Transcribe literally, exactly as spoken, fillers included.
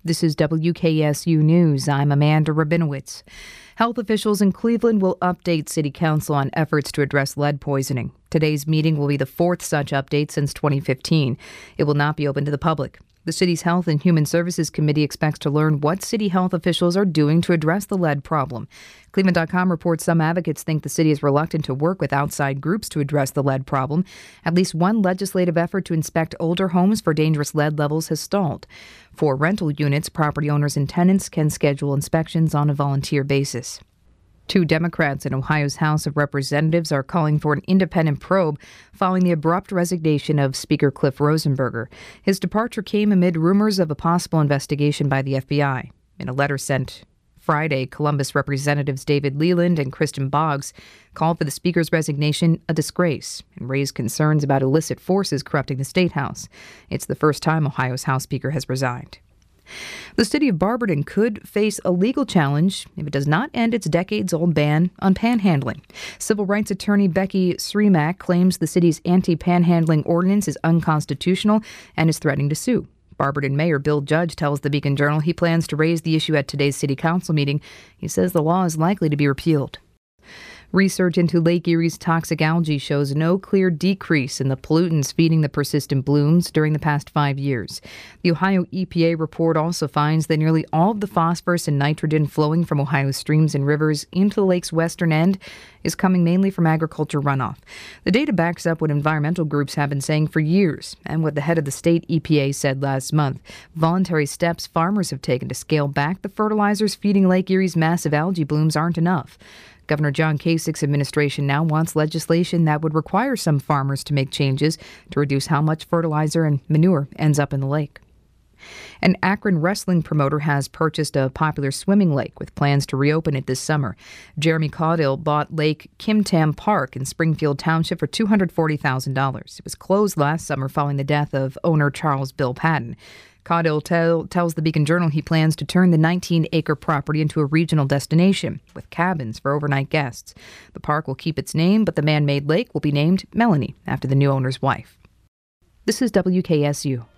This is W K S U News. I'm Amanda Rabinowitz. Health officials in Cleveland will update City Council on efforts to address lead poisoning. Today's meeting will be the fourth such update since twenty fifteen. It will not be open to the public. The city's Health and Human Services Committee expects to learn what city health officials are doing to address the lead problem. Cleveland dot com reports some advocates think the city is reluctant to work with outside groups to address the lead problem. At least one legislative effort to inspect older homes for dangerous lead levels has stalled. For rental units, property owners and tenants can schedule inspections on a volunteer basis. Two Democrats in Ohio's House of Representatives are calling for an independent probe following the abrupt resignation of Speaker Cliff Rosenberger. His departure came amid rumors of a possible investigation by the F B I. In a letter sent Friday, Columbus Representatives David Leland and Kristen Boggs called for the Speaker's resignation a disgrace and raised concerns about illicit forces corrupting the State House. It's the first time Ohio's House Speaker has resigned. The city of Barberton could face a legal challenge if it does not end its decades-old ban on panhandling. Civil rights attorney Becky Srimak claims the city's anti-panhandling ordinance is unconstitutional and is threatening to sue. Barberton Mayor Bill Judge tells the Beacon Journal he plans to raise the issue at today's city council meeting. He says the law is likely to be repealed. Research into Lake Erie's toxic algae shows no clear decrease in the pollutants feeding the persistent blooms during the past five years. The Ohio E P A report also finds that nearly all of the phosphorus and nitrogen flowing from Ohio's streams and rivers into the lake's western end is coming mainly from agriculture runoff. The data backs up what environmental groups have been saying for years and what the head of the state E P A said last month. Voluntary steps farmers have taken to scale back the fertilizers feeding Lake Erie's massive algae blooms aren't enough. Governor John Kasich's administration now wants legislation that would require some farmers to make changes to reduce how much fertilizer and manure ends up in the lake. An Akron wrestling promoter has purchased a popular swimming lake with plans to reopen it this summer. Jeremy Caudill bought Lake Kim Tam Park in Springfield Township for two hundred forty thousand dollars. It was closed last summer following the death of owner Charles Bill Patton. Caudill tell, tells the Beacon Journal he plans to turn the nineteen-acre property into a regional destination with cabins for overnight guests. The park will keep its name, but the man-made lake will be named Melanie after the new owner's wife. This is W K S U.